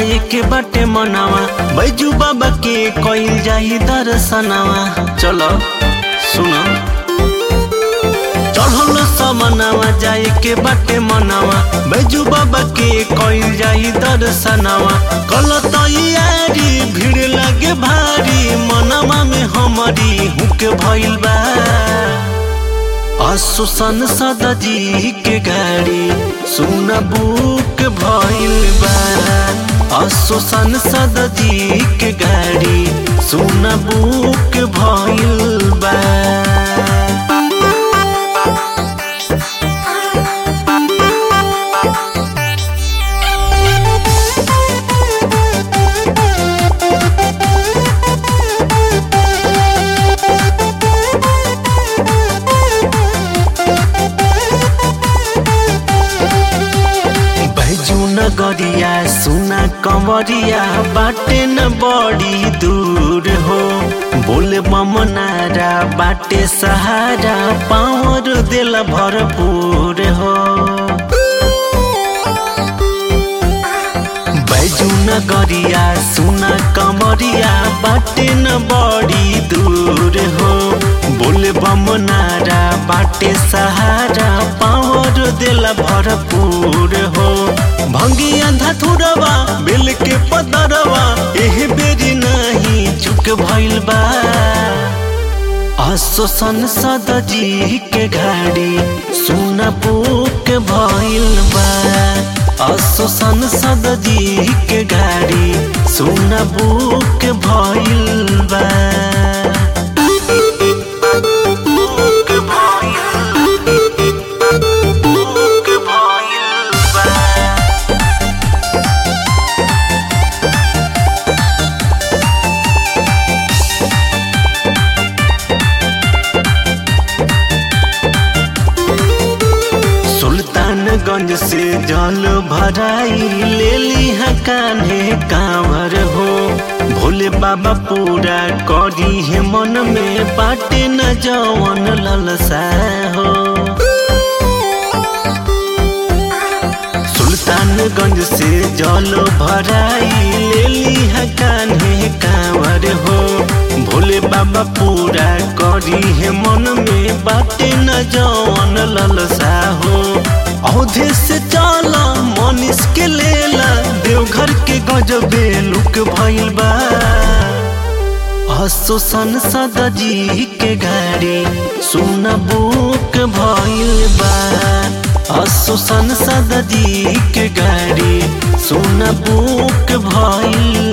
जाए के बाटे मनावा, बैजू बाबा के कइल जाई दर्शनवा। चलो सुनो, चढ़ल समनवा जाए के बाटे मनावा, बैजू बाबा के कइल जाई दर्शनवा। कल तैयारी भीड़ लगे भारी, मनवा में हमारी हुक भइल बा। असो संसद जी के गाड़ी सुन बुक भइल बा। असो संसद जी के गाड़ी सुन बुक भइल बा। नगरिया सुना कंवरिया बाटे न बड़ी दूर हो, बोले ममनारा बाटे सहारा, पावर दिल भरपूर हो। बैजू नगरिया सुना कंवरिया बाटे न बड़ी दूर हो, बोले बमनारा बाटे सहारा, पावर दिल भरपूर हो। भंगिया धथुरवा बेल के पदरवा एह बेरी नहीं चुक भइल बा। असो संसद जी के गाड़ी सुन बुक भइल बा। असो संसद जी के गाड़ी सुन बुक भइल बा। सुल्तानगंज से जल भराई ले लिहा कान्हे कांवर हो, भोले बाबा पूरा करी है मन में बाटे न जवन ललसा हो। सुल्तानगंज से जल भराई ले लिहा कान्हे कांवर हो, भोले बाबा पूरा करी है मन में बाटे न जवन ललसा हो। औधे से चला मनीष के लेला, देवघर के गजबे लुक भइल बा। असो संसद जी के गाड़ी सुन बुक भइल बा। असो संसद जी के गाड़ी सुन बुक भइल